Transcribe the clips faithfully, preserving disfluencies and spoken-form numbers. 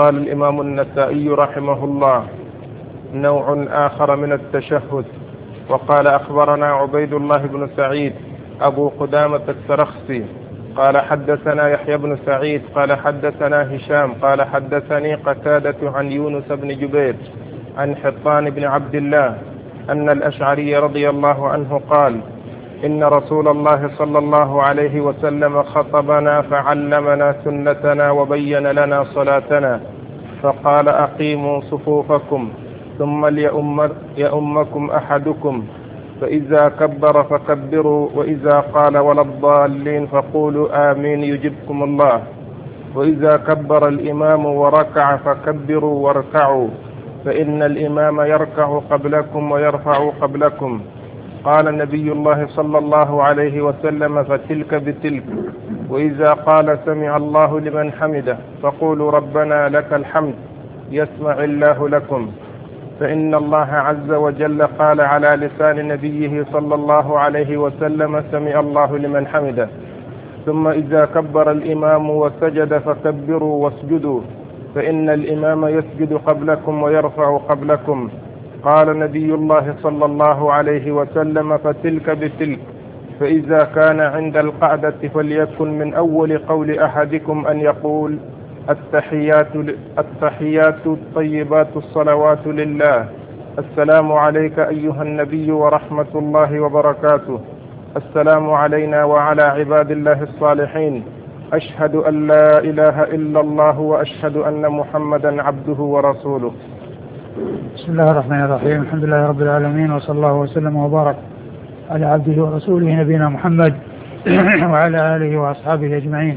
قال الإمام النسائي رحمه الله: نوع آخر من التشهد. وقال: أخبرنا عبيد الله بن سعيد أبو قدامة السرخسي قال حدثنا يحيى بن سعيد قال حدثنا هشام قال حدثني قتادة عن يونس بن جبير عن حطان بن عبد الله أن الأشعري رضي الله عنه قال: إن رسول الله صلى الله عليه وسلم خطبنا فعلمنا سنتنا وبين لنا صلاتنا، فقال: أقيموا صفوفكم ثم ليؤم يؤمكم أحدكم، فإذا كبر فكبروا، وإذا قال ولا الضالين فقولوا آمين يجبكم الله، وإذا كبر الإمام وركع فكبروا واركعوا، فإن الإمام يركع قبلكم ويرفع قبلكم. قال نبي الله صلى الله عليه وسلم: فتلك بتلك. وإذا قال سمع الله لمن حمده فقولوا ربنا لك الحمد يسمع الله لكم، فإن الله عز وجل قال على لسان نبيه صلى الله عليه وسلم: سمع الله لمن حمده. ثم إذا كبر الإمام وسجد فكبروا واسجدوا، فإن الإمام يسجد قبلكم ويرفع قبلكم. قال نبي الله صلى الله عليه وسلم: فتلك بتلك. فإذا كان عند القعدة فليكن من أول قول أحدكم أن يقول: التحيات التحيات الطيبات الصلوات لله، السلام عليك أيها النبي ورحمة الله وبركاته، السلام علينا وعلى عباد الله الصالحين، أشهد أن لا إله إلا الله وأشهد أن محمدا عبده ورسوله. بسم الله الرحمن الرحيم. الحمد لله رب العالمين، وصلى الله وسلم وبارك على عبده ورسوله نبينا محمد وعلى آله وأصحابه أجمعين.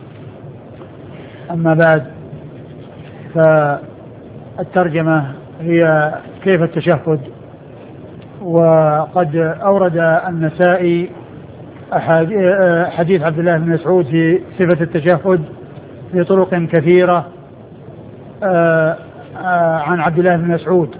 أما بعد، فالترجمة هي كيف التشهد. وقد أورد النسائي حديث عبد الله بن مسعود في صفة التشهد في طرق كثيرة عن عبد الله بن مسعود.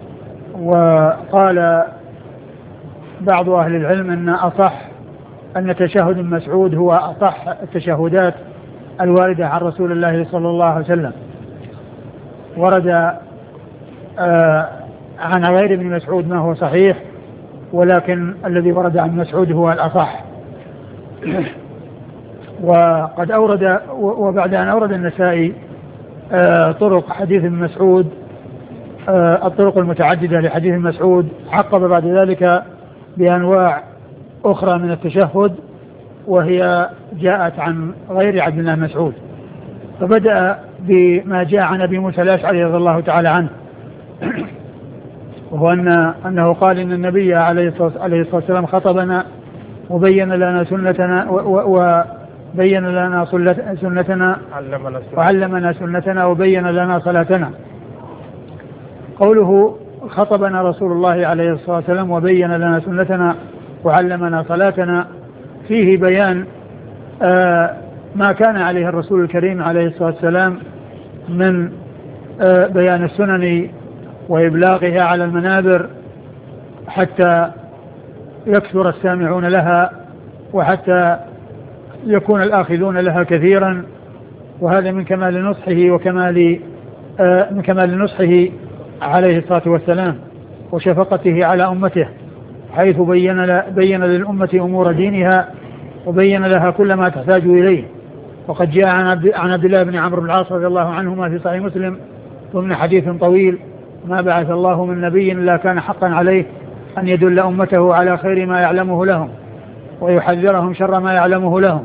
وقال بعض أهل العلم أن أصح أن تشهد مسعود هو أصح التشهدات الواردة عن رسول الله صلى الله عليه وسلم. ورد عن غير ابن مسعود ما هو صحيح، ولكن الذي ورد عن مسعود هو الأصح. وقد أورد وبعد أن أورد النسائي طرق حديث ابن مسعود، الطرق المتعددة لحديث مسعود، عقب بعد ذلك بأنواع أخرى من التشهد وهي جاءت عن غير عبد الله مسعود. فبدأ بما جاء عن أبي موسى الأشعري رضي الله تعالى عنه، وهو أن أنه قال إن النبي عليه الصلاة والسلام خطبنا وبين لنا سنتنا وبين لنا سنتنا وعلمنا سنتنا وبين لنا صلاتنا. قوله خطبنا رسول الله عليه الصلاة والسلام وبين لنا سنتنا وعلمنا صلاتنا فيه بيان آه ما كان عليه الرسول الكريم عليه الصلاة والسلام من آه بيان السنن وإبلاغها على المنابر حتى يكثر السامعون لها وحتى يكون الآخذون لها كثيرا. وهذا من كمال نصحه وكمال آه من كمال نصحه عليه الصلاة والسلام وشفقته على أمته، حيث بين بين للأمة أمور دينها وبين لها كل ما تحتاج إليه. وقد جاء عن عبد, عن عبد الله بن عمرو بن العاص رضي الله عنهما في صحيح مسلم ضمن حديث طويل: ما بعث الله من نبي إلا كان حقا عليه أن يدل أمته على خير ما يعلمه لهم ويحذرهم شر ما يعلمه لهم.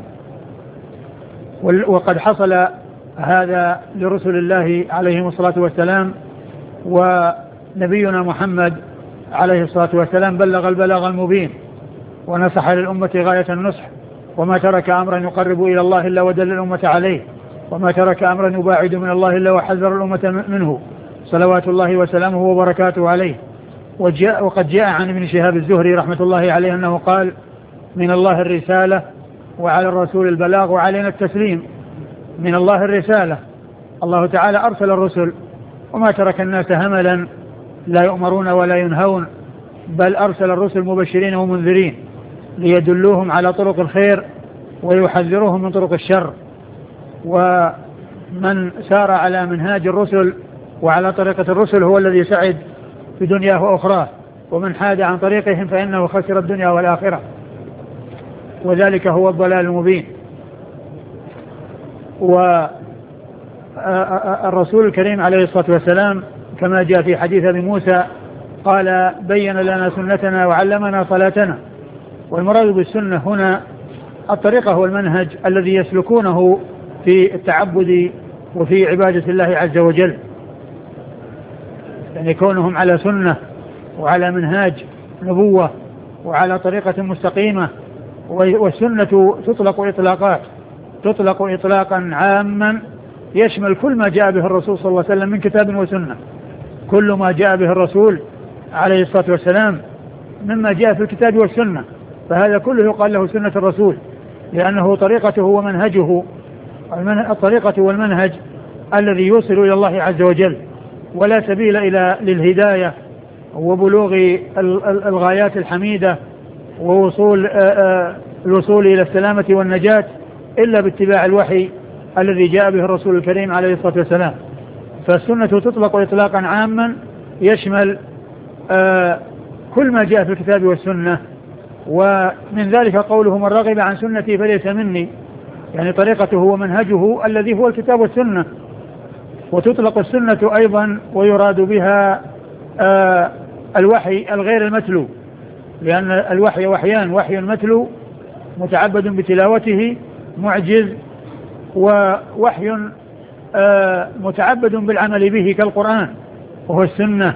وقد حصل هذا لرسل الله عليهم الصلاة والسلام، ونبينا محمد عليه الصلاة والسلام بلغ البلاغ المبين ونصح للأمة غاية النصح، وما ترك أمرا يقرب إلى الله إلا ودل الأمة عليه، وما ترك أمرا يباعد من الله إلا وحذر الأمة منه صلوات الله وسلامه وبركاته عليه. وجاء وقد جاء عن ابن شهاب الزهري رحمة الله عليه أنه قال: من الله الرسالة وعلى الرسول البلاغ وعلينا التسليم. من الله الرسالة، الله تعالى أرسل الرسل وما ترك الناس هملا لا يؤمرون ولا ينهون، بل أرسل الرسل مبشرين ومنذرين ليدلوهم على طرق الخير ويحذروهم من طرق الشر. من سار على منهاج الرسل وعلى طريقة الرسل هو الذي سعد في دنياه وأخراه، ومن حاد عن طريقهم فإنه خسر الدنيا والآخرة، وذلك هو الضلال المبين. والرسول الكريم عليه الصلاة والسلام كما جاء في حديث أبي موسى قال بين لنا سنتنا وعلمنا صلاتنا. والمراد بالسنة هنا الطريقة والمنهج الذي يسلكونه في التعبد وفي عبادة الله عز وجل، يعني كونهم على سنة وعلى منهاج نبوة وعلى طريقة مستقيمة. والسنة تطلق إطلاقات، تطلق إطلاقا عاما يشمل كل ما جاء به الرسول صلى الله عليه وسلم من كتاب وسنة، كل ما جاء به الرسول عليه الصلاة والسلام مما جاء في الكتاب والسنة، فهذا كله يقال له سنة الرسول، لأنه طريقته ومنهجه، الطريقة والمنهج الذي يوصل إلى الله عز وجل، ولا سبيل إلى للهداية وبلوغ الغايات الحميدة ووصول الوصول إلى السلامة والنجاة إلا باتباع الوحي الذي جاء به الرسول الكريم عليه الصلاة والسلام. فالسنة تطلق إطلاقا عاما يشمل كل ما جاء في الكتاب والسنة. ومن ذلك قوله من رغب عن سنتي فليس مني، يعني طريقته ومنهجه الذي هو الكتاب والسنة. وتطلق السنة أيضا ويراد بها الوحي الغير المتلو، لأن الوحي وحيان، وحي متلو متعبد بتلاوته معجز، ووحي متعبد بالعمل به كالقرآن وهو السنة.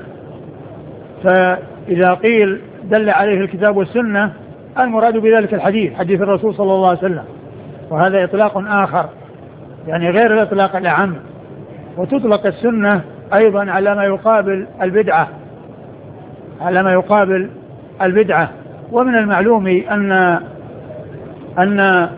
فإذا قيل دل عليه الكتاب والسنة المراد بذلك الحديث، حديث الرسول صلى الله عليه وسلم، وهذا إطلاق آخر يعني غير الإطلاق الأعم. وتطلق السنة أيضا على ما يقابل البدعة، على ما يقابل البدعة. ومن المعلوم أن أن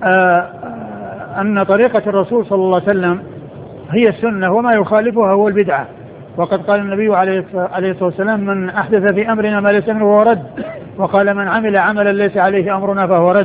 أن طريقة الرسول صلى الله عليه وسلم هي السنة، وما يخالفها هو البدعة. وقد قال النبي عليه الصلاة والسلام من أحدث في أمرنا ما ليس منه فهو رد، وقال من عمل عملا ليس عليه أمرنا فهو رد.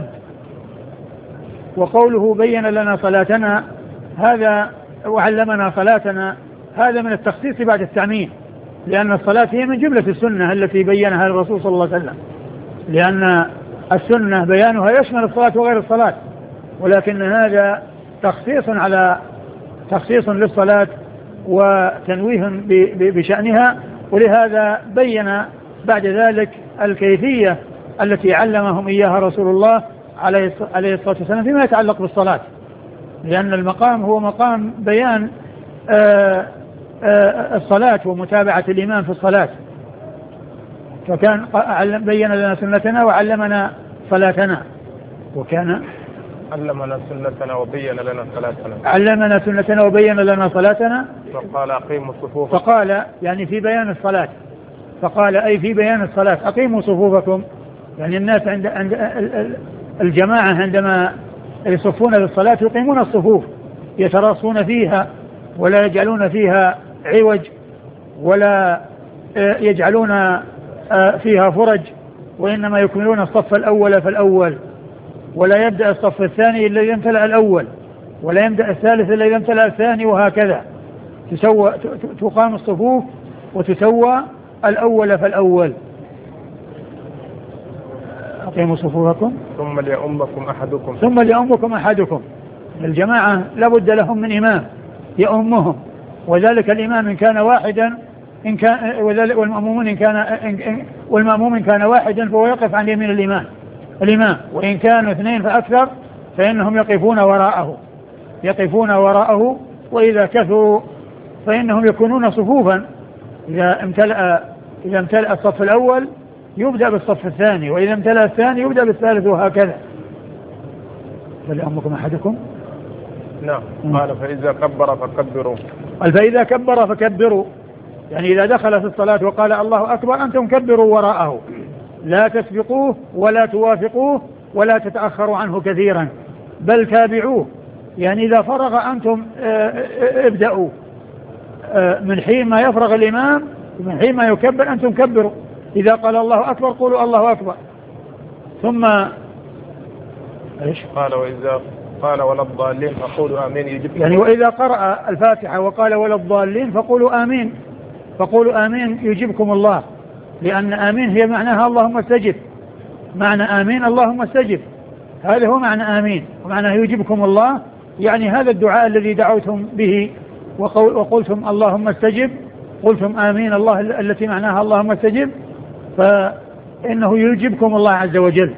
وقوله بين لنا صلاتنا هذا وعلمنا صلاتنا هذا من التخصيص بعد التعميم، لأن الصلاة هي من جملة السنة التي بينها الرسول صلى الله عليه وسلم، لأن السنة بيانها يشمل الصلاة وغير الصلاة، ولكن هذا تخصيص على تخصيص للصلاة وتنويه بشأنها. ولهذا بين بعد ذلك الكيفية التي علمهم إياها رسول الله عليه الصلاة والسلام فيما يتعلق بالصلاة، لأن المقام هو مقام بيان آآ آآ الصلاة ومتابعة الإمام في الصلاة. فكان بين لنا سنتنا وعلمنا صلاتنا، وكان علمنا سنتنا وبين لنا صلاتنا علمنا سنتنا وبين لنا صلاتنا فقال أقيموا الصفوف، فقال يعني في بيان الصلاة، فقال أي في بيان الصلاة أقيموا صفوفكم، يعني الناس عند, عند الجماعة عندما يصفون للصلاة يقيمون الصفوف، يتراصون فيها ولا يجعلون فيها عوج ولا يجعلون فيها فرج، وإنما يكملون الصف الأول فالأول، ولا يبدأ الصف الثاني إلا إذا امتلأ الأول، ولا يبدأ الثالث إلا إذا امتلأ الثاني، وهكذا تسوى تقام الصفوف وتسوى الأول فالأول. أقيموا صفوفكم ثم ليؤمكم أحدكم ثم ليؤمكم أحدكم. الجماعة لابد لهم من إمام يؤمهم، وذلك الإمام إن كان واحدا إن كان والمأموم إن كان والمأموم إن كان واحدا فهو يقف عن يمين الإمام الإمام وإن كانوا اثنين فأكثر فإنهم يقفون وراءه يقفون وراءه وإذا كثروا فإنهم يكونون صفوفا. إذا امتلأ إذا امتلأ الصف الأول يبدأ بالصف الثاني، وإذا امتلأ الثاني يبدأ بالثالث، وهكذا. فليؤمكم أحدكم. نعم. قال فإذا كبر فكبروا. قال فإذا كبر فكبروا، يعني إذا دخل في الصلاة وقال الله أكبر أنتم كبروا وراءه، لا تسبقوه ولا توافقوه ولا تتأخروا عنه كثيرا، بل تابعوه. يعني إذا فرغ أنتم ابدأوا من حين ما يفرغ الإمام، من حين ما يكبر أنتم كبروا. إذا قال الله أكبر قولوا الله أكبر. ثم إيش قال وإذا قال ولا الضالين فقولوا آمين يجبكم. يعني وإذا قرأ الفاتحة وقال ولا الضالين فقولوا آمين، فقولوا آمين يجبكم الله، لأن آمين هي معناها اللهم استجب، معنى آمين اللهم استجب، هذا هو معنى آمين، ومعنى يجبكم الله يعني هذا الدعاء الذي دعوتم به وقلتم اللهم استجب، قلتم آمين الله التي معناها اللهم استجب، فإنه يجبكم الله عز وجل.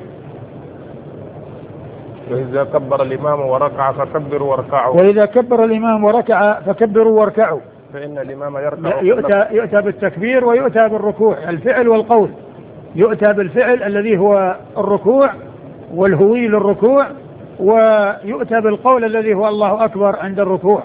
وإذا كبر الإمام وركع فكبروا واركعوا. وإذا كبر الإمام وركع فكبروا واركعوا. فإن الإمام يركع. يؤتى, يؤتى بالتكبير ويؤتى بالركوع، الفعل والقول، يؤتى بالفعل الذي هو الركوع والهوي للركوع، ويؤتى بالقول الذي هو الله أكبر عند الركوع.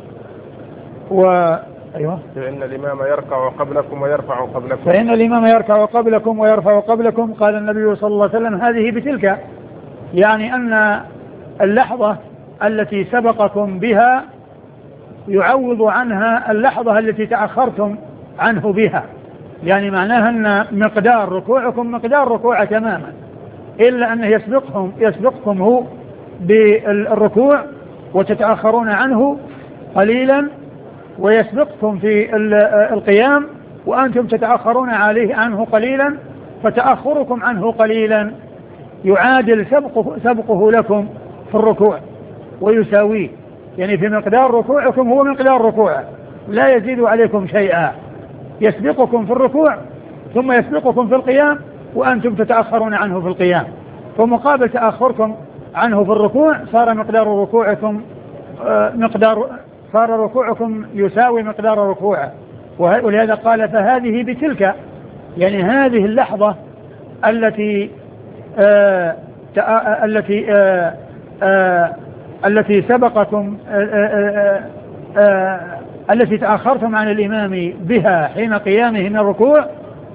و أيوة. فإن الإمام يركع قبلكم ويرفع قبلكم. فإن الإمام يركع قبلكم ويرفع قبلكم. قال النبي صلى الله عليه وسلم هذه بتلك، يعني أن اللحظة التي سبقكم بها يعوض عنها اللحظة التي تأخرتم عنه بها، يعني معناها أن مقدار ركوعكم مقدار ركوع تماما، إلا أنه يسبقهم يسبقكم هو بالركوع وتتأخرون عنه قليلا، ويسبقكم في القيام وأنتم تتأخرون عليه عنه قليلا، فتأخركم عنه قليلا يعادل سبقه, سبقه لكم في الركوع ويساويه، يعني في مقدار ركوعكم هو مقدار ركوعه، لا يزيد عليكم شيئا، يسبقكم في الركوع ثم يسبقكم في القيام وأنتم تتأخرون عنه في القيام، فمقابل تأخركم عنه في الركوع صار مقدار ركوعكم مقدار صار ركوعكم يساوي مقدار ركوعه. ولهذا قال فهذه بتلك، يعني هذه اللحظة التي آه آه التي آه آه التي سبقكم آه آه آه التي تأخرتم عن الإمام بها حين قيامه من الركوع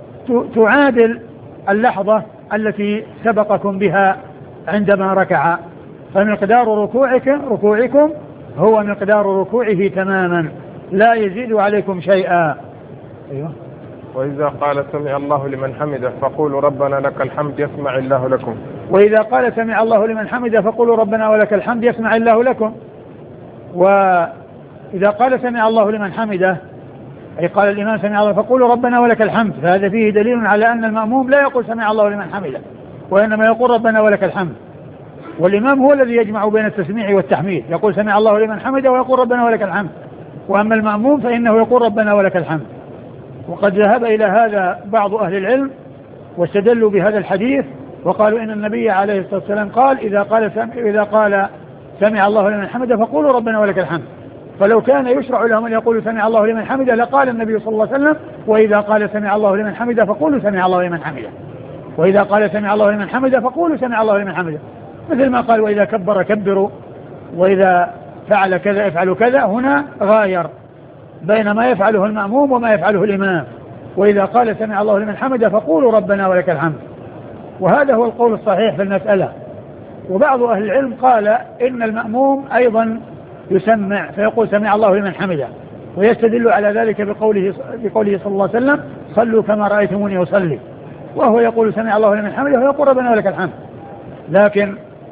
تعادل اللحظة التي سبقكم بها عندما ركع، فمقدار ركوعكم ركوعكم هو مقدار ركوعه تماما، لا يزيد عليكم شيئا. أيوة. وإذا قال سمع الله لمن حمده فقولوا ربنا لك الحمد يسمع الله لكم. وإذا قال سمع الله لمن حمده فقولوا ربنا ولك الحمد يسمع الله لكم. وإذا قال سمع الله لمن حمده أي قال الإمام سمع الله فقولوا ربنا ولك الحمد، فهذا فيه دليل على أن المأموم لا يقول سمع الله لمن حمده، وإنما يقول ربنا ولك الحمد، والإمام هو الذي يجمع بين التسميع والتحميد، يقول سمع الله لمن حمده ويقول ربنا ولك الحمد، وأما المأموم فإنه يقول ربنا ولك الحمد. وقد ذهب إلى هذا بعض أهل العلم واستدلوا بهذا الحديث وقالوا إن النبي عليه الصلاة والسلام قال إذا قال سمع, إذا قال سمع الله لمن حمده فقولوا ربنا ولك الحمد، فلو كان يشرع لهم أن يقولوا سمع الله لمن حمده لقال النبي صلى الله عليه وسلم وإذا قال سمع الله لمن حمده فقولوا سمع الله لمن حمده، وإذا قال سمع الله لمن حمده فقولوا سمع الله لمن حمده، مثل ما قال وإذا كبر كبروا وإذا فعل كذا افعلوا كذا، هنا غاير بين ما يفعله المأموم وما يفعله الإمام، وإذا قال سمع الله لمن حمده فقولوا ربنا ولك الحمد، وهذا هو القول الصحيح في المسألة. وبعض أهل العلم قال إن المأموم أيضا يسمع فيقول سمع الله لمن حمده، ويستدل على ذلك بقوله, بقوله صلى الله عليه وسلم صلوا كما رأيتموني أصلي، وهو يقول سمع الله لمن حمده ويقول ربنا ولك الحمد. لكن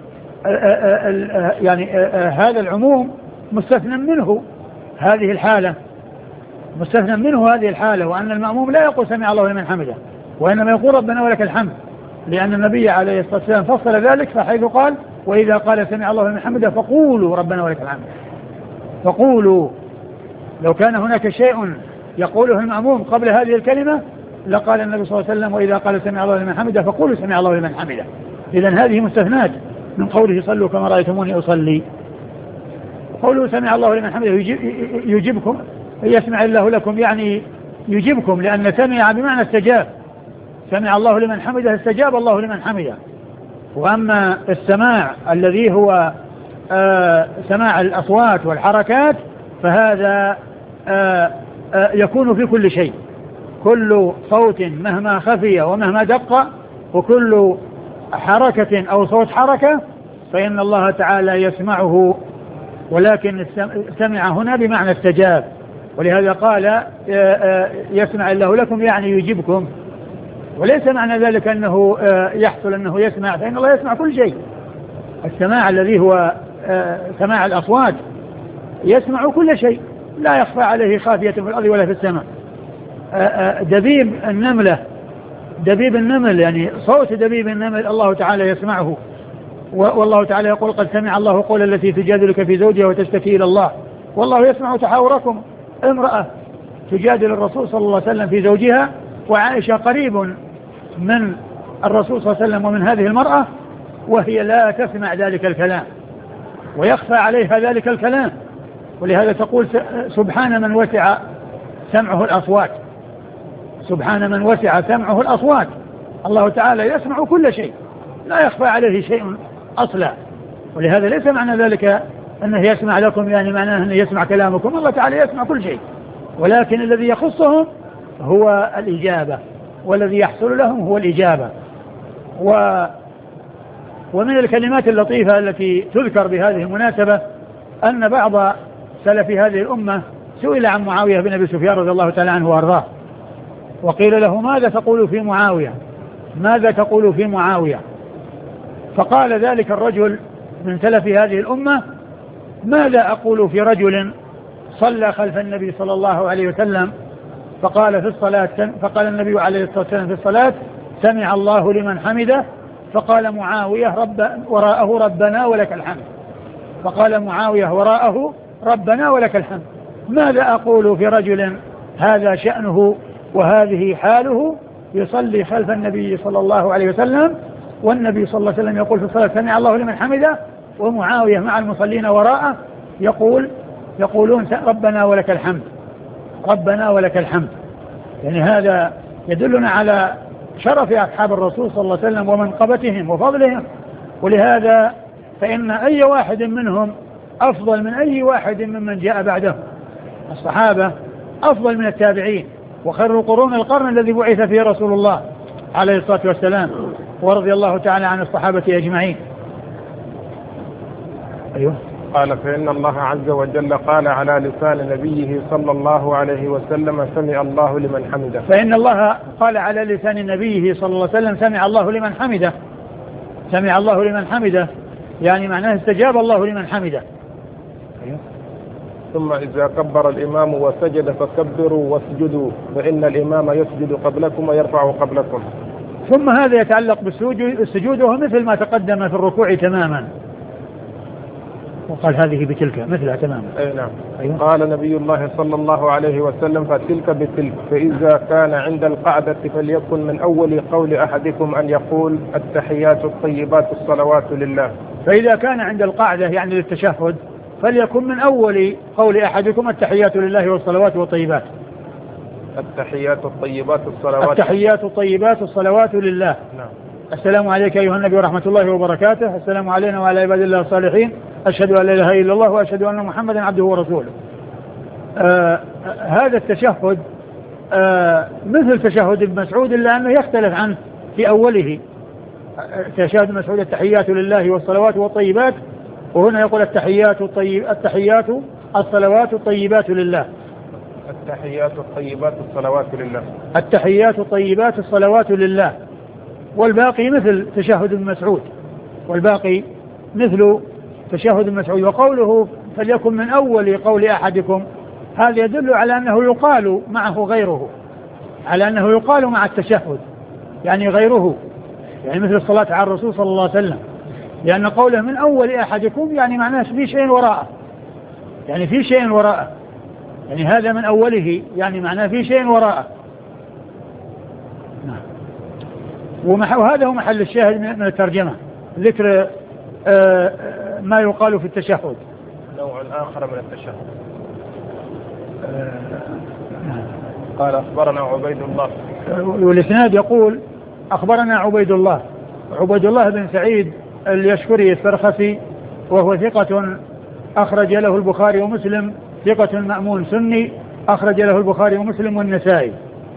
يعني هذا العموم مستثنى منه هذه الحالة، مستثنى منه هذه الحالة، وأن المأموم لا يقول سمع الله لمن حمده وإنما يقول ربنا ولك الحمد، لأن النبي عليه الصلاة والسلام فصل ذلك فحيث قال وإذا قال سمع الله لمن حمده فقولوا ربنا ولك الحمد، فقولوا. لو كان هناك شيء يقوله المأموم قبل هذه الكلمة لقال النبي صلى الله عليه وسلم وإذا قال سمع الله لمن حمده فقولوا سمع الله لمن حمده. إذن هذه مستثنات من قوله صلوا كما رأيتموني أصلي. قولوا سمع الله لمن حمده يجيبكم يسمع الله لكم، يعني يجيبكم، لأن سمع بمعنى استجاب، سمع الله لمن حمده استجاب الله لمن حمده. وأما السماع الذي هو آه سماع الأصوات والحركات فهذا آه آه يكون في كل شيء، كل صوت مهما خفي ومهما دق وكل حركة أو صوت حركة فإن الله تعالى يسمعه، ولكن سمع هنا بمعنى استجاب، ولهذا قال يسمع الله لكم يعني يجيبكم، وليس معنى ذلك أنه يحصل أنه يسمع، فإن الله يسمع كل شيء. السماع الذي هو سماع الأصوات يسمع كل شيء، لا يخفى عليه خافية في الأرض ولا في السماء. دبيب النملة دبيب النمل يعني صوت دبيب النمل الله تعالى يسمعه، والله تعالى يقول قد سمع الله قول التي تجادلك في زوجها وتشتكي إلى الله والله يسمع تحاوركم. امرأة تجادل الرسول صلى الله عليه وسلم في زوجها، وعائشة قريب من الرسول صلى الله عليه وسلم ومن هذه المرأة، وهي لا تسمع ذلك الكلام ويخفى عليها ذلك الكلام، ولهذا تقول سبحان من وسع سمعه الأصوات، سبحان من وسع سمعه الأصوات. الله تعالى يسمع كل شيء لا يخفى عليه شيء أصلا، ولهذا ليس معنى ذلك أنه يسمع لكم يعني معناه أنه يسمع كلامكم، الله تعالى يسمع كل شيء، ولكن الذي يخصهم هو الإجابة، والذي يحصل لهم هو الإجابة. و ومن الكلمات اللطيفة التي تذكر بهذه المناسبة أن بعض سلف هذه الأمة سئل عن معاوية بن أبي سفيان رضي الله تعالى عنه وأرضاه، وقيل له ماذا تقول في معاوية ماذا تقول في معاوية فقال ذلك الرجل من سلف هذه الأمة ماذا أقول في رجل صلى خلف النبي صلى الله عليه وسلم فقال في الصلاة فقال النبي عليه الصلاة والسلام في الصلاة سمع الله لمن حمده، فقال معاوية رب وراءه ربنا ولك الحمد، فقال معاوية وراءه ربنا ولك الحمد. ماذا أقول في رجل هذا شأنه وهذه حاله يصلي خلف النبي صلى الله عليه وسلم والنبي صلى الله عليه وسلم يقول في الصلاة سمع الله لمن حمده، ومعاوية مع المصلين وراءه يقول يقولون ربنا ولك الحمد ربنا ولك الحمد. يعني هذا يدلنا على شرف أصحاب الرسول صلى الله عليه وسلم ومنقبتهم وفضلهم، ولهذا فإن أي واحد منهم أفضل من أي واحد ممن جاء بعده. الصحابة أفضل من التابعين، وخير القرون القرن الذي بعث فيه رسول الله عليه الصلاة والسلام، ورضي الله تعالى عن الصحابة أجمعين. أيوه. قال فإن الله عز وجل قال على لسان نبيه صلى الله عليه وسلم سمع الله لمن حمده. فإن الله قال على لسان نبيه صلى الله عليه وسلم سمع الله لمن حمده سمع الله لمن حمده يعني معناه استجاب الله لمن حمده. أيوه. ثم إذا كبر الإمام وسجد فكبروا واسجدوا فإن الإمام يسجد قبلكم ويرفع قبلكم. ثم هذا يتعلق بالسجود وهو مثل ما تقدم في الركوع تماما، وقال هذه بتلك مثلها تماما. أي نعم. أيوة. قال نبي الله صلى الله عليه وسلم فتلك بتلك، فإذا كان عند القعدة فليكن من أول قول أحدكم أن يقول التحيات الطيبات الصلوات لله. فإذا كان عند القعدة يعني للتشهد فليكن من أول قول أحدكم التحيات لله والصلوات والطيبات. التحيات الطيبات الصلوات التحيات الطيبات الصلوات لله. نعم. السلام عليك أيها النبي ورحمة الله وبركاته، السلام علينا وعلى عباد الله الصالحين، أشهد أن لا إله إلا الله وأشهد أن محمدا عبده ورسوله. آه هذا التشهد آه مثل تشهد ابن مسعود إلا أنه يختلف عنه في أوله. تشهد مسعود التحيات لله والصلوات والطيبات، وهنا يقول التحيات الطيب التحيات الصلوات الطيبات لله. التحيات الطيبات الصلوات لله. التحيات الطيبات الصلوات لله، والباقي مثل تشهد ابن مسعود، والباقي مثل تشهد ابن مسعود. وقوله فليكن من أول قول أحدكم هذا يدل على أنه يقال معه غيره، على أنه يقال مع التشهد يعني غيره، يعني مثل الصلاة على الرسول صلى الله عليه وسلم، لأن قوله من أول أحدكم يعني معناه في شيء وراءه، يعني في شيء وراءه، يعني هذا من أوله يعني معناه في شيء وراءه. وهذا هو محل الشاهد من الترجمة، ذكر ما يقال في التشهد. نوع آخر من التشهد. قال أخبرنا عبيد الله، والإسناد يقول أخبرنا عبيد الله عبيد الله بن سعيد اليشكري السرخسي، وهو ثقة أخرج له البخاري ومسلم، ثقة مأمون سني أخرج له البخاري ومسلم والنسائي.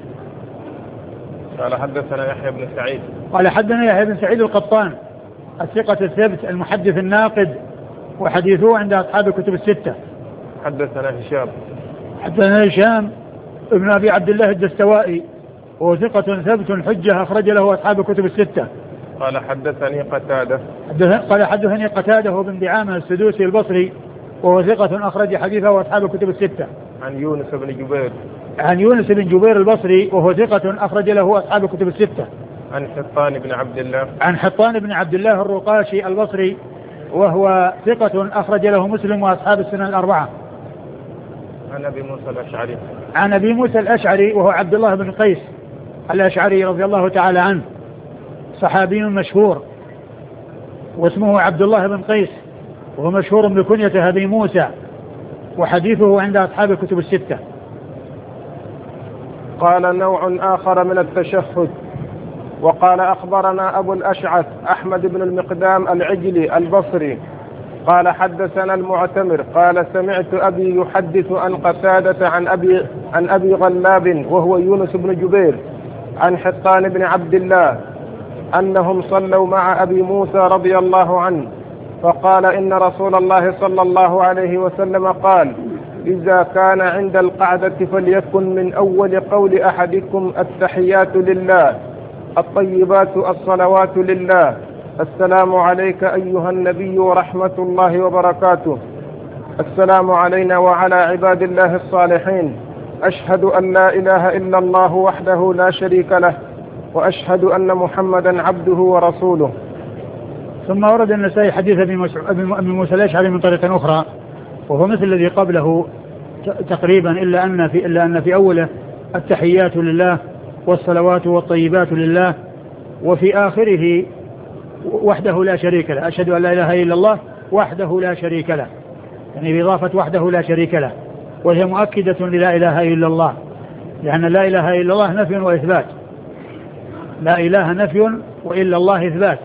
قال حدثنا يحيى بن سعيد قال حدثنا يحيى بن سعيد القطان الثقة الثبت المحدث الناقد، وحديثه عند أصحاب الكتب الستة. حدثنا هشام حدثنا هشام ابن أبي عبد الله الدستوائي، وهو ثقة ثبت حجة أخرج له أصحاب الكتب الستة. قال حدثني قتادة قال حدثني قتادة بن دعامة السدوسي البصري وهو ثقة أخرج حديثه وأصحاب الكتب الستة. عن يونس بن جبير عن يونس بن جبير البصري وهو ثقة أخرج له أصحاب الكتب الستة. عن حطان بن عبد الله عن حطان بن عبد الله الرقاشي البصري وهو ثقة أخرج له مسلم وأصحاب السنن الأربعة. عن أبي موسى الأشعري عن أبي موسى الأشعري وهو عبد الله بن قيس الأشعري رضي الله تعالى عنه، صحابي مشهور واسمه عبد الله بن قيس وهو مشهور بكنية أبي موسى، وحديثه عند أصحاب الكتب الستة. قال نوع آخر من التشهد. وقال أخبرنا أبو الأشعث أحمد بن المقدام العجلي البصري قال حدثنا المعتمر قال سمعت أبي يحدث عن قتادة عن أبي, عن أبي غلاب وهو يونس بن جبير عن حطان بن عبد الله أنهم صلوا مع أبي موسى رضي الله عنه فقال إن رسول الله صلى الله عليه وسلم قال إذا كان عند القعدة فليكن من أول قول أحدكم التحيات لله الطيبات الصلوات لله السلام عليك أيها النبي ورحمة الله وبركاته السلام علينا وعلى عباد الله الصالحين أشهد أن لا إله إلا الله وحده لا شريك له وأشهد أن محمدا عبده ورسوله. ثم ورد النسائي حديث أبي موسى الأشعري من طريق أخرى وهو مثل الذي قبله تقريبا إلا أن في, إلا أن في أوله التحيات لله والصلوات والطيبات لله، وفي آخره وحده لا شريك له أشهد أن لا إله إلا الله وحده لا شريك له، يعني بإضافة وحده لا شريك له، وهي مؤكدة للا إله إلا الله، لأن لا إله إلا الله نفي وإثبات، لا إله نفي وإلا الله إثبات،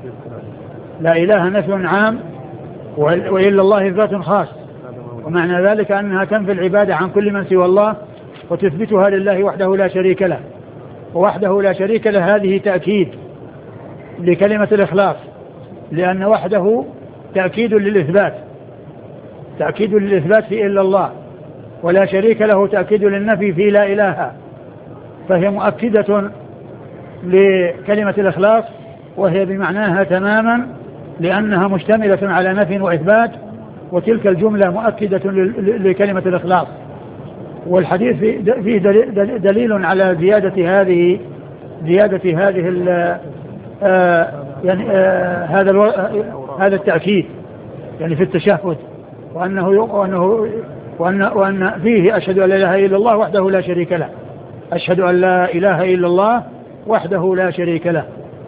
لا إله نفي عام وإلا الله إثبات خاص، ومعنى ذلك أنها تنفي العبادة عن كل من سوى الله وتثبتها لله وحده لا شريك له. ووحده لا شريك له هذه تأكيد لكلمة الإخلاص، لأن وحده تأكيد للإثبات، تأكيد للإثبات في إلا الله، ولا شريك له تأكيد للنفي في لا إله، فهي مؤكدة لكلمة الإخلاص وهي بمعناها تماما لأنها مشتملة على نفي وإثبات، وتلك الجملة مؤكدة لكلمة الإخلاص. والحديث فيه دليل على زيادة هذه زيادة هذه آه يعني آه هذا الو... هذا التأكيد يعني في التشهد، وأنه وأنه وأن وأن فيه أشهد أن لا إله إلا الله وحده لا شريك له، أشهد أن لا إله إلا الله وحده لا شريك له.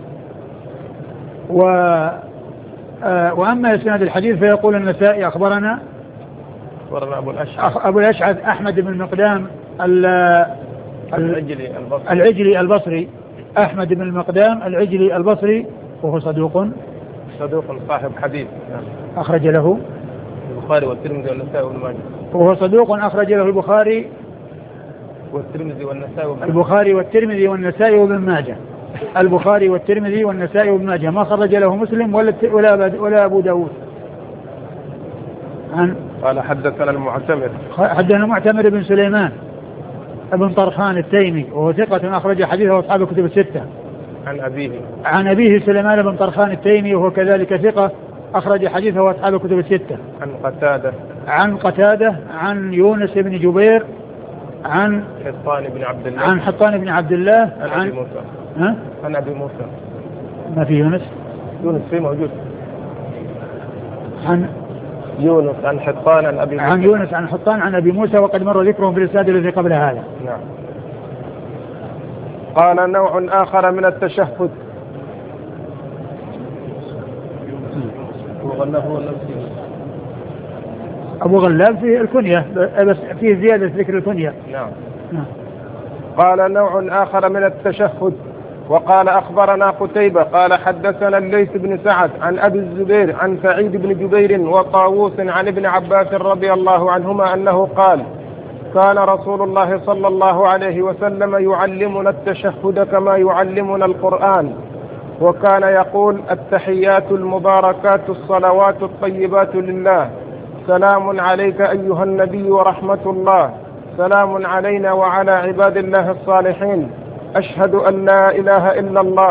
و آه وأما إسناد الحديث فيقول النسائي أخبرنا أبو الأشعث أبو الأشعث أحمد بن المقدام العجلي البصري العجلي البصري أحمد بن المقدام العجلي البصري وهو صدوق صدوق صاحب حديث أخرج له البخاري والترمذي والنسائي وابن ماجه. وهو صدوق أخرج له البخاري والترمذي والنسائي وابن البخاري والترمذي والنسائي وابن ماجه. البخاري والترمذي والنسائي وابن ماجه، ما خرج له مسلم ولا ولا ولا أبو داود. عن قال حدثنا المعتمر حدثنا معتمر بن سليمان ابن طرخان التيمي وهو ثقة أخرج حديثه أصحاب الكتب الستة. عن أبيه عن أبيه سليمان بن طرخان التيمي وهو كذلك ثقة أخرج حديثه أصحاب الكتب الستة. عن قتادة عن قتادة عن يونس بن جبير عن حطان بن عبد الله عن حطان بن عبد الله عن, عن أبي موسى ها؟ عن أبي موسى ما في يونس يونس فيه موجود عن يونس عن حطان عن أبي موسى عن يونس عن حطان عن أبي موسى، وقد مر ذكرهم في الإسناد الذي قبل هذا. نعم. قال نوع آخر من التشهد. أبو غلاب في الكنية بس فيه زيادة ذكر الكنية. نعم. نعم. قال نوع آخر من التشهد. وقال أخبرنا قتيبة قال حدثنا الليث بن سعد عن أبي الزبير عن سعيد بن جبير وطاووس عن ابن عباس رضي الله عنهما أنه قال كان رسول الله صلى الله عليه وسلم يعلمنا التشهد كما يعلمنا القرآن، وكان يقول التحيات المباركات الصلوات الطيبات لله سلام عليك أيها النبي ورحمة الله سلام علينا وعلى عباد الله الصالحين أشهد أن لا إله إلا الله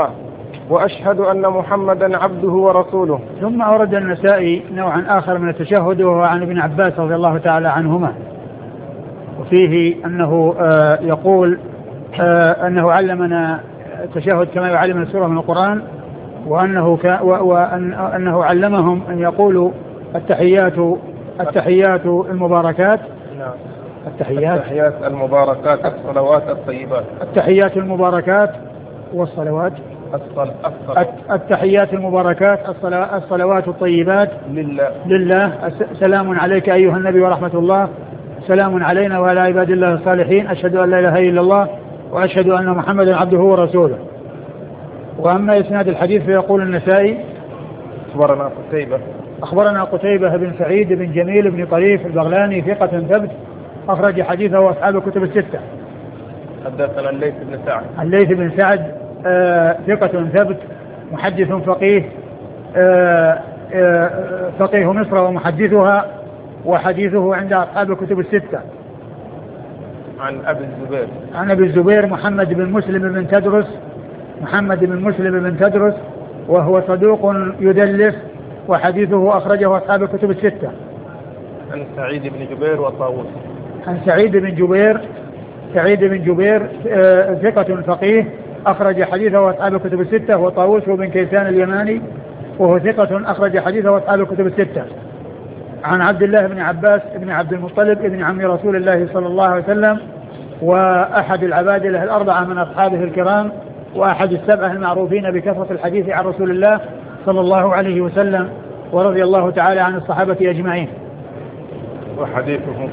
وأشهد أن محمدا عبده ورسوله. ثم أورد النسائي نوعا آخر من التشهد وهو عن ابن عباس رضي الله تعالى عنهما، وفيه أنه آه يقول آه أنه علمنا التشهد كما يعلمنا سورة من القرآن، وأنه وأنه علمهم أن يقولوا التحيات التحيات المباركات نعم. التحيات التحيات المباركات الصلوات الطيبات التحيات المباركات والصلوات الصل... الصل... التحيات المباركات الصلوات الطيبات لله لله. سلام عليك أيها النبي ورحمة الله، سلام علينا وعلى عباد الله الصالحين، أشهد أن لا إله إلا الله وأشهد أن محمدا عبده ورسوله. وأما إسناد الحديث فيقول النسائي أخبرنا قتيبة أخبرنا قتيبة بن سعيد بن جميل بن طريف البغلاني ثقة ثبت أخرج حديثه أصحاب الكتب الستة. حدثنا الليث بن سعد الليث بن سعد آه ثقة ثبت محدث فقيه آه آه فقيه مصر ومحدثها، وحديثه عند أصحاب الكتب الستة. عن أبي الزبير عن أبي الزبير محمد بن مسلم بن تدرس محمد بن مسلم بن تدرس وهو صدوق يدلس، وحديثه أخرجه أصحاب الكتب الستة. عن سعيد بن جبير وطاووس عن سعيد بن جبير سعيد بن جبير آه ثقة فقيه أخرج حديثه أصحاب الكتب الستة، وطاووس بن كيسان اليماني وهو ثقة أخرج حديثه أصحاب الكتب الستة. عن عبد الله بن عباس بن عبد المطلب ابن عم رسول الله صلى الله عليه وسلم، وأحد العبادلة الأربعة من أصحابه الكرام، وأحد السبعة المعروفين بكثرة الحديث عن رسول الله صلى الله عليه وسلم، ورضي الله تعالى عن الصحابة أجمعين. وحديثه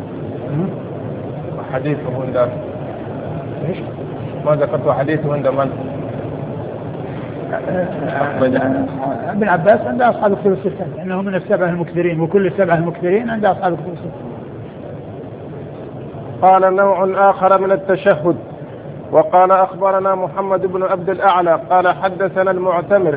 وحديثه عند ايش؟ ما ذكرت حديثه عند من؟ ابن عباس عند أصحاب الكتب الستة، لأنه من السبعة المكثرين، وكل السبعة المكثرين عند أصحاب الكتب الستة. قال نوع آخر من التشهد. وقال أخبرنا محمد بن عبد الأعلى قال حدثنا المعتمر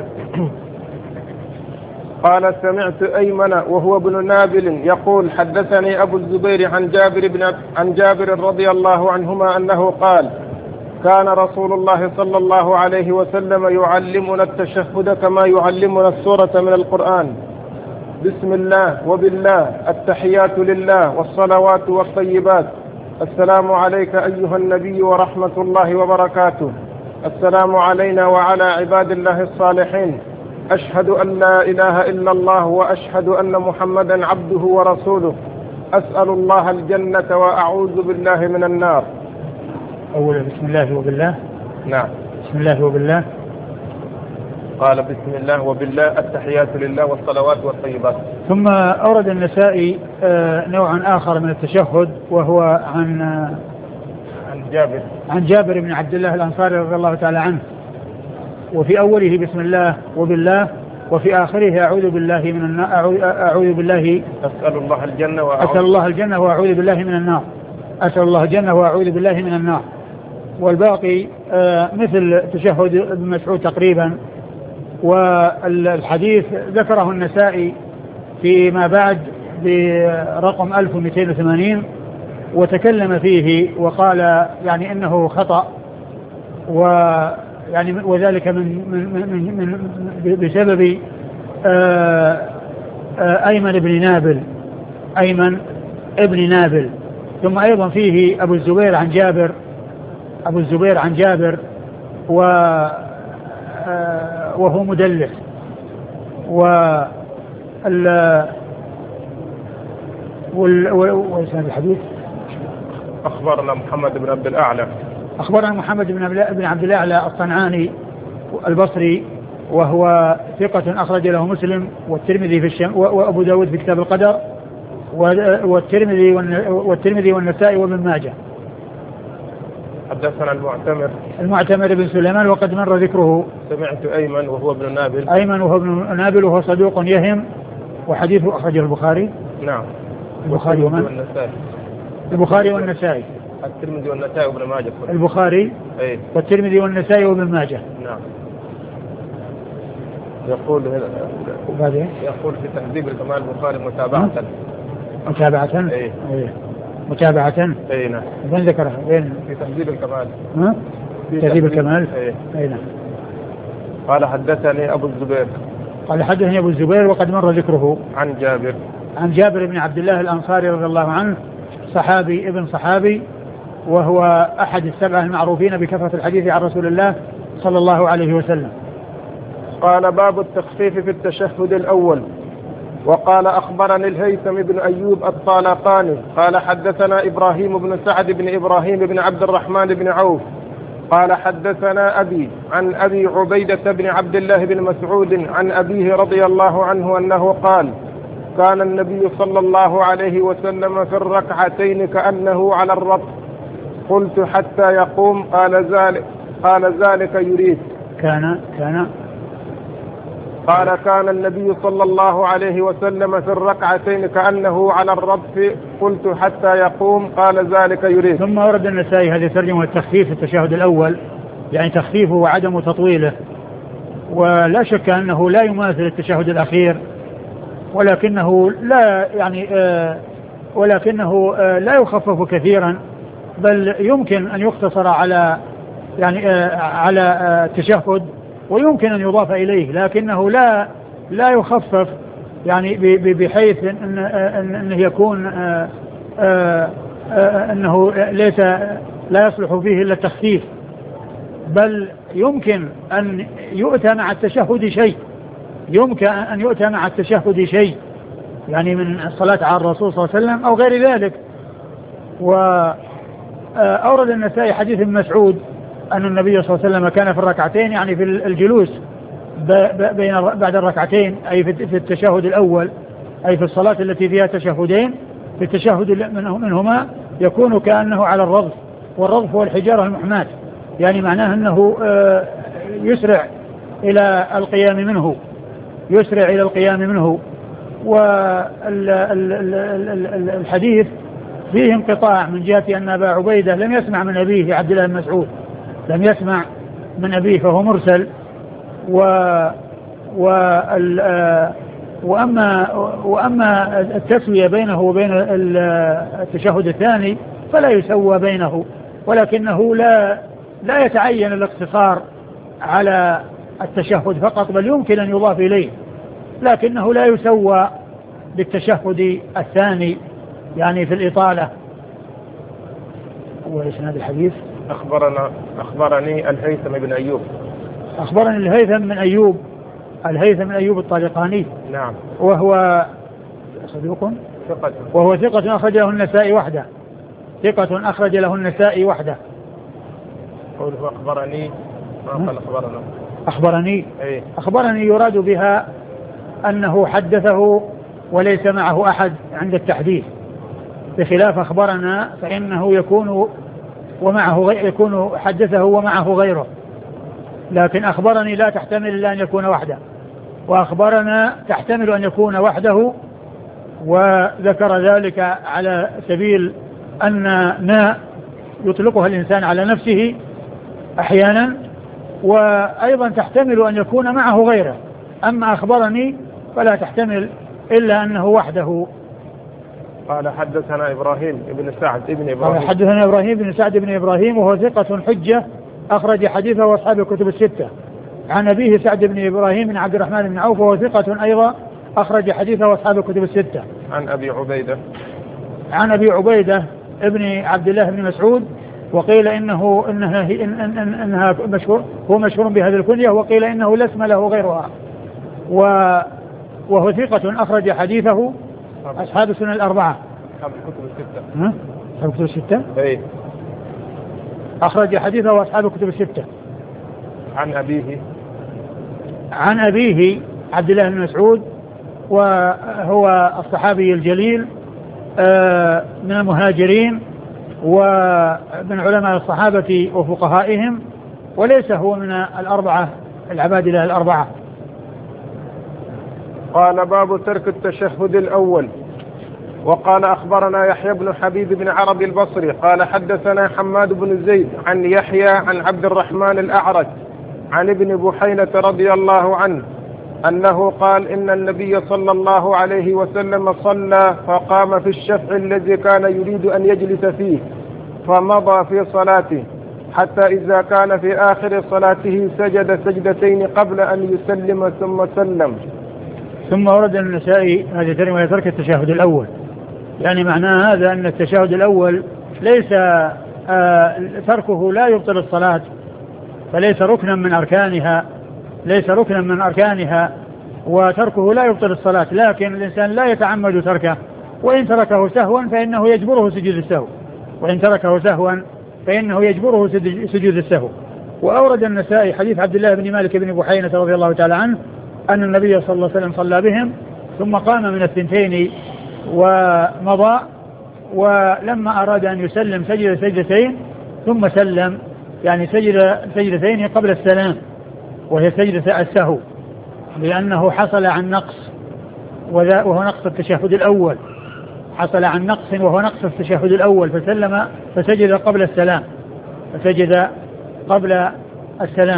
قال سمعت أيمن وهو ابن نابل يقول حدثني أبو الزبير عن جابر بن عن جابر رضي الله عنهما أنه قال كان رسول الله صلى الله عليه وسلم يعلمنا التشهد كما يعلمنا السورة من القرآن. بسم الله وبالله، التحيات لله والصلوات والطيبات، السلام عليك أيها النبي ورحمة الله وبركاته، السلام علينا وعلى عباد الله الصالحين، أشهد أن لا إله إلا الله وأشهد أن محمدا عبده ورسوله، أسأل الله الجنة وأعوذ بالله من النار. أولا بسم الله وبالله. نعم. بسم الله وبالله. قال بسم الله وبالله، التحيات لله والصلوات والطيبات. ثم أورد النسائي نوعا آخر من التشهد وهو عن عن جابر عن جابر بن عبد الله الأنصاري رضي الله تعالى عنه، وفي أوله بسم الله وبالله، وفي آخره أعوذ بالله من النار أعوذ بالله أسأل الله الجنة وأعوذ أسأل الله الجنة وأعوذ بالله من النار أسأل الله الجنة وأعوذ بالله من النار. والباقي مثل تشهد ابن مسعود تقريبا. والحديث ذكره النسائي فيما بعد برقم ألف ومئتين وثمانين، وتكلم فيه وقال يعني إنه خطأ، ويعني وذلك من من من, من بسبب أيمن بن نابل أيمن ابن نابل. ثم أيضا فيه أبو الزبير عن جابر أبو الزبير عن جابر و وهو مدلس. وال وإسناد الحديث أخبرنا محمد بن عبد الأعلى أخبرنا محمد بن عبد الأعلى الصنعاني البصري، وهو ثقة أخرج له مسلم والترمذي في الشم وأبو داود في كتاب القدر والترمذي والترمذي والنسائي وابن ماجه. حدثنا المعتمر المعتمر بن سليمان وقد مر ذكره. سمعت أيمن وهو ابن نابل أيمن وهو ابن نابل وهو صدوق يهم، وحديثه أخرجه البخاري. نعم. البخاري ومن؟ البخاري والنسائي. الترمذي والنسائي وابن ماجه. البخاري أي. والترمذي والنسائي وابن ماجه. نعم. يقول وبعدين يقول في تهذيب الكمال البخاري متابعة. متابعة. أي. أي. متابعة. أي نعم. وين ذكرها؟ وين؟ في تهذيب الكمال. ها؟ في تهذيب الكمال. أي. أي نعم. قال حدثني أبو الزبير قال حدثني أبو الزبير وقد مر ذكره. عن جابر عن جابر بن عبد الله الأنصاري رضي الله عنه صحابي ابن صحابي، وهو أحد السبعة المعروفين بكثرة الحديث عن رسول الله صلى الله عليه وسلم. قال باب التخفيف في التشهد الأول. وقال أخبرني الهيثم بن أيوب الطالقاني قال حدثنا إبراهيم بن سعد بن إبراهيم بن عبد الرحمن بن عوف قال حدثنا أبي عن أبي عبيدة بن عبد الله بن مسعود عن أبيه رضي الله عنه أنه قال كان النبي صلى الله عليه وسلم في الركعتين كأنه على الربط قلت حتى يقوم قال ذلك قال ذلك يريد كان كان قال كان النبي صلى الله عليه وسلم في الركعتين كأنه على الربط قلت حتى يقوم قال ذلك يريد. ثم ورد النسائي هذه ترجمة التخفيف في التشهد الأول، يعني تخفيفه وعدم تطويله، ولا شك أنه لا يماثل التشهد الأخير، ولكنه لا يعني آه ولكنه آه لا يخفف كثيرا، بل يمكن أن يقتصر على يعني آه على آه التشهد، ويمكن أن يضاف إليه، لكنه لا لا يخفف يعني بحيث إن أنه يكون آآ آآ أنه ليس لا يصلح فيه إلا التخفيف، بل يمكن أن يؤتى مع التشهد شيء يمكن أن يؤتى مع التشهد شيء يعني من الصلاة على الرسول صلى الله عليه وسلم أو غير ذلك. وأورد النسائي حديث ابن مسعود أن النبي صلى الله عليه وسلم كان في الركعتين، يعني في الجلوس بين بعد الركعتين، أي في التشهد الأول، أي في الصلاة التي فيها تشهدين، في التشهد منهما يكون كأنه على الرضف، والرضف هو الحجارة المحماة، يعني معناه أنه يسرع إلى القيام منه يسرع إلى القيام منه. والحديث فيه انقطاع من جهة أن أبا عبيدة لم يسمع من أبيه عبد الله بن مسعود، لم يسمع من أبيه فهو مرسل. و و وأما وأما التسوية بينه وبين التشهد الثاني فلا يسوى بينه، ولكنه لا لا يتعين الاقتصار على التشهد فقط، بل يمكن أن يضاف إليه، لكنه لا يسوى بالتشهد الثاني يعني في الإطالة. وإسناد الحديث أخبرنا أخبرني الهيثم بن أيوب أخبرني الهيثم من أيوب الهيثم من أيوب الطالقاني. نعم. وهو صديق ثقة وهو ثقة أخرج له النسائي وحده ثقة أخرج له النسائي وحده. قوله أخبرني ما قال أخبرنا أخبرني أيه؟ أخبرني يراد بها أنه حدثه وليس معه أحد عند التحديث، بخلاف أخبرنا فإنه يكون ومعه غير يكون حدثه ومعه غيره، لكن أخبرني لا تحتمل إلا أن يكون وحده، وأخبرنا تحتمل أن يكون وحده، وذكر ذلك على سبيل أن نا يطلقها الإنسان على نفسه أحيانا، وأيضا تحتمل أن يكون معه غيره. أما أخبرني فلا تحتمل إلا أنه وحده. قال حدثنا إبراهيم بن سعد بن إبراهيم قال حدثنا إبراهيم بن سعد بن إبراهيم وهو ثقة حجة أخرج حديثه وأصحاب الكتب الستة. عن أبيه سعد بن إبراهيم بن عبد الرحمن بن عوف وهو ثقة أيضا أخرج حديثه وأصحاب الكتب الستة. عن أبي عبيدة عن أبي عبيدة ابن عبد الله بن مسعود، وقيل إنه إنها, إن إن إنها مشهور هو مشهور بهذه الكنية، وقيل إنه لا اسم له غيرها، وهو ثقة أخرج حديثه أصحاب السنن الأربعة. أصحاب الكتب الستة. ها؟ أصحاب الكتب الستة؟ إيه. أخرج حديثه وأصحاب الكتب الستة. عن أبيه عن أبيه عبد الله بن مسعود، وهو الصحابي الجليل من المهاجرين ومن علماء الصحابة وفقهائهم، وليس هو من الأربعة العباد الله الأربعة. قال باب ترك التشهد الأول. وقال أخبرنا يحيى بن حبيب بن عربي البصري قال حدثنا حماد بن زيد عن يحيى عن عبد الرحمن الأعرج عن ابن بحينة رضي الله عنه أنه قال إن النبي صلى الله عليه وسلم صلى فقام في الشفع الذي كان يريد أن يجلس فيه، فمضى في صلاته حتى إذا كان في آخر صلاته سجد سجدتين قبل أن يسلم ثم سلم. ثم ورد النسائي هذه ترجمة ترك التشهد الأول، يعني معناه هذا أن التشهد الأول ليس آه تركه لا يبطل الصلاة، فليس ركنا من أركانها ليس ركنا من أركانها وتركه لا يبطل الصلاة، لكن الإنسان لا يتعمد تركه، وإن تركه سهوا فإنه يجبره سجود السهو وإن تركه سهوا فإنه يجبره سجود السهو. وأورد النسائي حديث عبد الله بن مالك بن بحينة رضي الله تعالى عنه أن النبي صلى الله عليه وسلم صلى بهم ثم قام من الثنتين ومضى، ولما أراد أن يسلم سجد سجدتين ثم سلم، يعني سجد سجدتين قبل السلام وهي سجدة السهو، لأنه حصل عن نقص وهو نقص التشهد الأول حصل عن نقص وهو نقص التشهد الأول فسلم فسجد قبل السلام فسجد قبل السلام.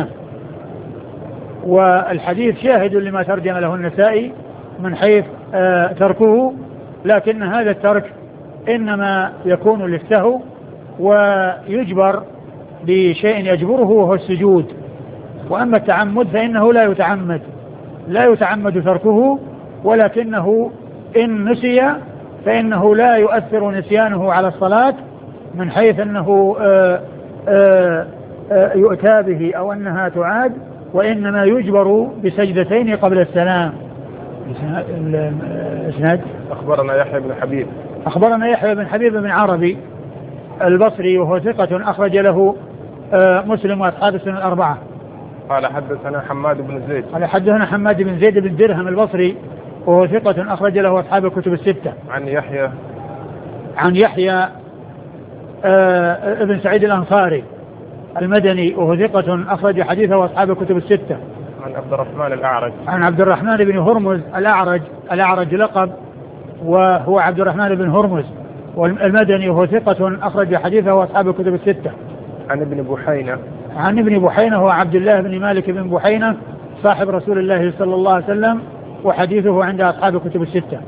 والحديث شاهد لما ترجم له النسائي من حيث آه تركه، لكن هذا الترك إنما يكون للسهو ويجبر بشيء يجبره وهو السجود. وأما التعمد فإنه لا يتعمد لا يتعمد تركه، ولكنه إن نسي فإنه لا يؤثر نسيانه على الصلاة من حيث أنه آآ آآ آآ يؤتى به أو أنها تعاد، وإنما يجبر بسجدتين قبل السلام. الإسناد أخبرنا يحيى بن حبيب أخبرنا يحيى بن حبيب بن عربي البصري وهو ثقة أخرج له مسلم وأصحاب السنن الأربعة. قال حدثنا حماد بن زيد قال حدثنا حماد بن زيد بن درهم البصري وهو ثقة أخرج له أصحاب الكتب الستة. عن يحيى عن يحيى آه ابن سعيد الأنصاري المدني وهو ثقة أخرج حديثه أصحاب الكتب الستة. عن عبد الرحمن الأعرج عن عبد الرحمن بن هرمز الأعرج الأعرج لقب وهو عبد الرحمن بن هرمز والمدني وهو ثقة أخرج حديثه أصحاب الكتب الستة. عن ابن بحينة عن ابن بحينة هو عبد الله بن مالك بن بحينة صاحب رسول الله صلى الله عليه وسلم وحديثه عند أصحاب الكتب الستة.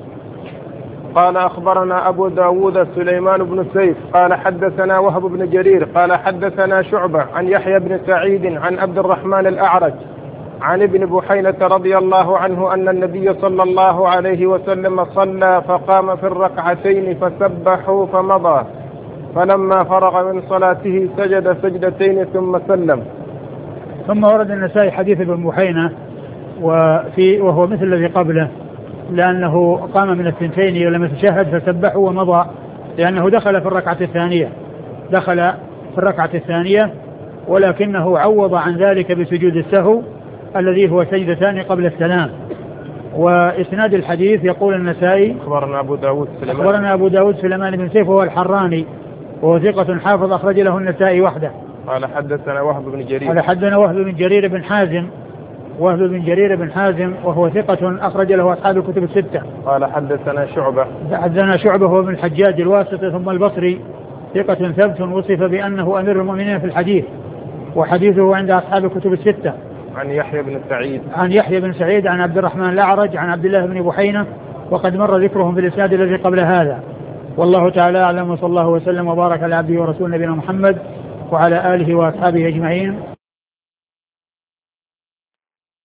قال أخبرنا أبو داود سليمان بن سيف قال حدثنا وهب بن جرير قال حدثنا شعبة عن يحيى بن سعيد عن عبد الرحمن الأعرج عن ابن بحينة رضي الله عنه أن النبي صلى الله عليه وسلم صلى فقام في الركعتين فسبحوا فمضى، فلما فرغ من صلاته سجد سجدتين ثم سلم. ثم ورد النسائي حديث ابن بحينة وفي وهو مثل الذي قبله، لأنه قام من الثنتين ولم يتشهد فسبحوا ومضى، لأنه دخل في الركعة الثانية دخل في الركعة الثانية ولكنه عوض عن ذلك بسجود السهو الذي هو سجدتان قبل السلام. وإسناد الحديث يقول النسائي أخبرنا أبو داود سليمان أخبرنا أبو داود سليمان بن سيف وهو الحراني وهو ثقة حافظ أخرج له النسائي وحده. قال حدثنا وهب بن جرير قال حدثنا وهب بن جرير بن حازم وهب بن جرير بن حازم وهو ثقة أخرج له أصحاب الكتب الستة. قال حدثنا شعبة حدثنا شعبة هو بن الحجاج الواسطي ثم البصري ثقة ثبت وصف بأنه أمير المؤمنين في الحديث وحديثه عند أصحاب الكتب الستة. عن يحيى بن سعيد عن يحيى بن سعيد عن عبد الرحمن الأعرج عن عبد الله بن بحينة وقد مر ذكرهم في الإسناد الذي قبل هذا. والله تعالى أعلم وصلى الله وسلم وبارك على عبده ورسوله نبينا محمد وعلى آله وأصحابه أجمعين.